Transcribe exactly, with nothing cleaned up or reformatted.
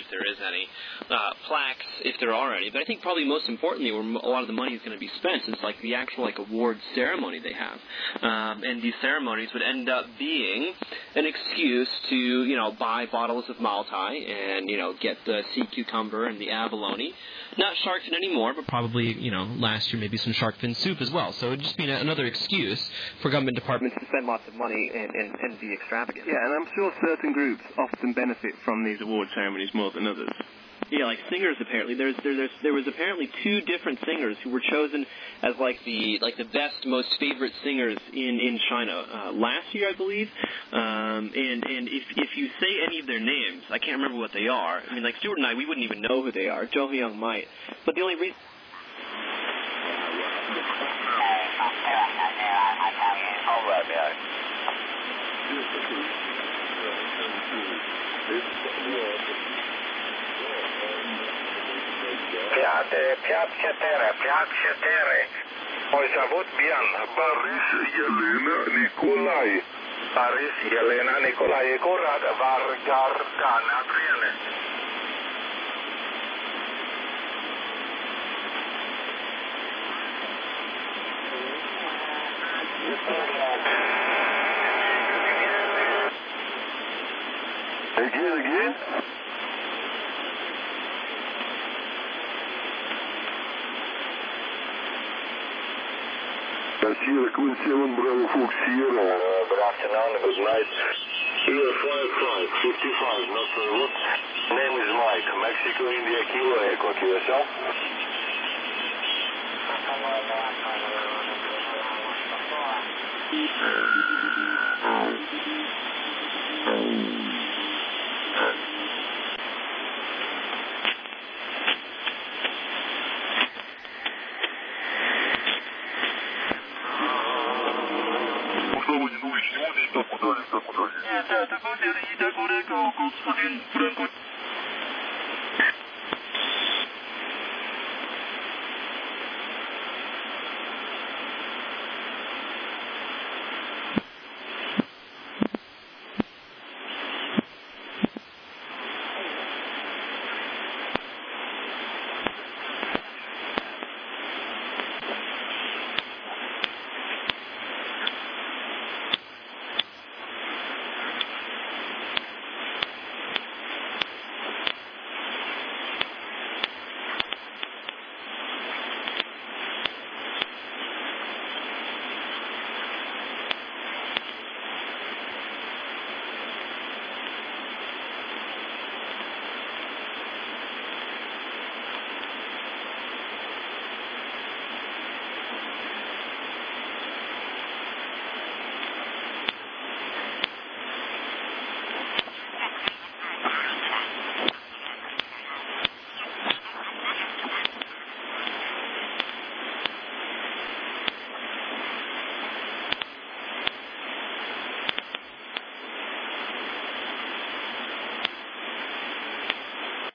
there is any, uh, plaques, if there are any. But I think probably most importantly, where a lot of the money is going to be spent, is like the actual like award ceremony they have. Um, and these ceremonies would end up being an excuse to, you know, buy bottles of Maltai and, you know, get the sea cucumber and the abalone. Not shark fin anymore, but probably, you know, last year maybe some shark fin soup as well. So it would just be another excuse for government departments to spend lots of money and, and, and be extravagant. Yeah, and I'm sure certain groups often benefit from these award ceremonies more than others. Yeah, like singers apparently. There's there there's, there was apparently two different singers who were chosen as like the like the best, most favorite singers in in China uh, last year, I believe. Um, and and if if you say any of their names, I can't remember what they are. I mean, like Stuart and I, we wouldn't even know who they are. Zhou Young might, but the only reason. пять четыре, пять четыре. Ой, зовут Бьян. Борис Елена Николай. Борис Елена Николай. Город Варгар на Двине. Again, again. Sierra Queen seven Bravo Fox Sierra. Uh, good afternoon, good night. Sierra five five, fifty-five, not for what? Name is Mike, Mexico, India, Kilo, Echo, Q S L. Нет, это будет, это будет, это будет, это будет,